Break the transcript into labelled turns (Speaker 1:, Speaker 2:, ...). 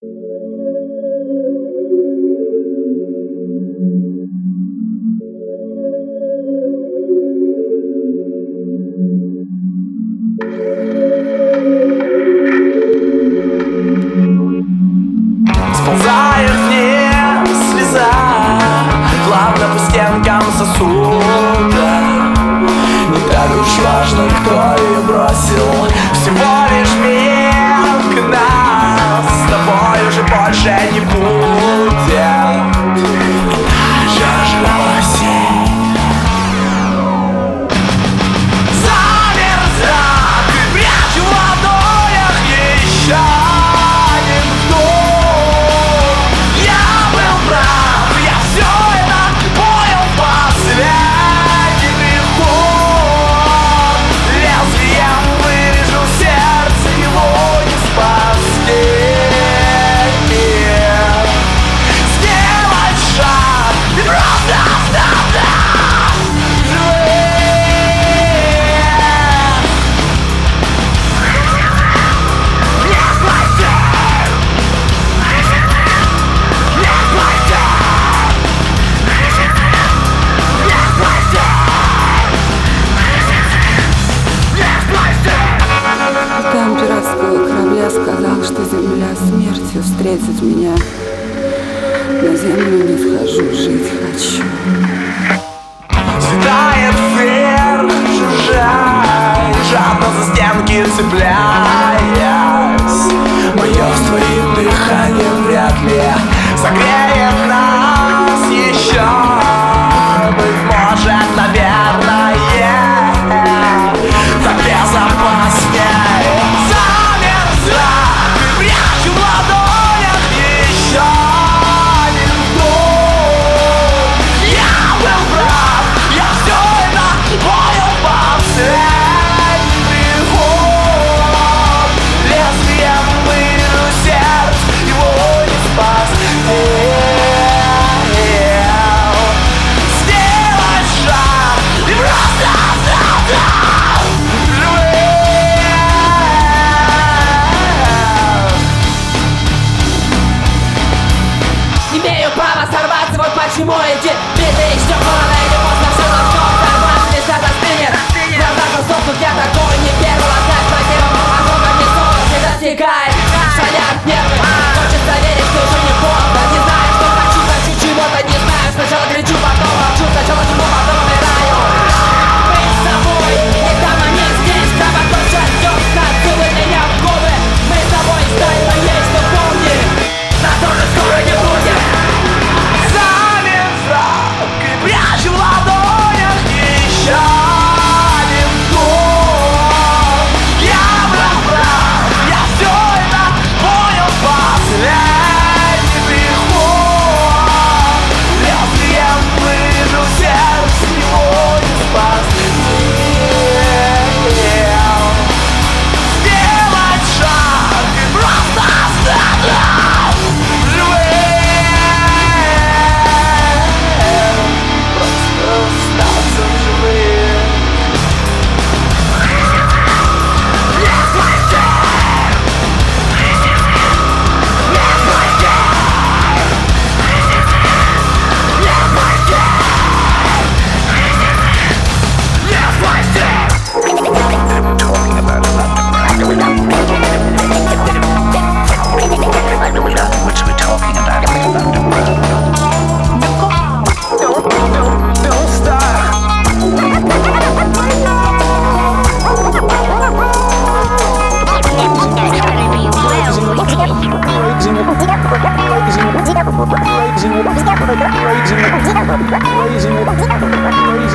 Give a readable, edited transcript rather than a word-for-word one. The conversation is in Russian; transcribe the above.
Speaker 1: Сползает вниз слеза, плавно по стенкам сосуда. Не так уж важно, кто ее бросил, всего лишь миг нас с тобой уже больше не будет. Жажда осень замерзла, ты прячу в ладонях еще.
Speaker 2: Сказал, что земля смертью встретит меня. На землю не схожу, жить хочу.
Speaker 1: Светает вверх, жужжай, жадно за стенки цепляясь. Мое с твоим дыханием вряд ли согреет нас еще. Быть может, наверное, так безопаснее.
Speaker 3: Почему эти биты еще рано или поздно все начнется? Вас лишь это спиннер. Глаза засохнут, я такой не первый раз. Знаешь, блокирован, ожога не снова не достигает. Шалят нервы, хочется верить, что уже не поздно. Не знаю, что хочу чего-то, не знаю. Сначала кричу, потом молчу, сначала живу, потом умираю. Быть с тобой, не там, а не здесь. Кровоточат дёсна, целуй меня в губы. Мы с тобой стали, но есть, но помни, нас тоже скоро не будет.
Speaker 1: Прячу в ладонях еще один год. Я был прав, я все это понял. Последний приход. Лезвием выжил сердце, его не спасти. Сделать шаг и просто остаться.
Speaker 4: Raising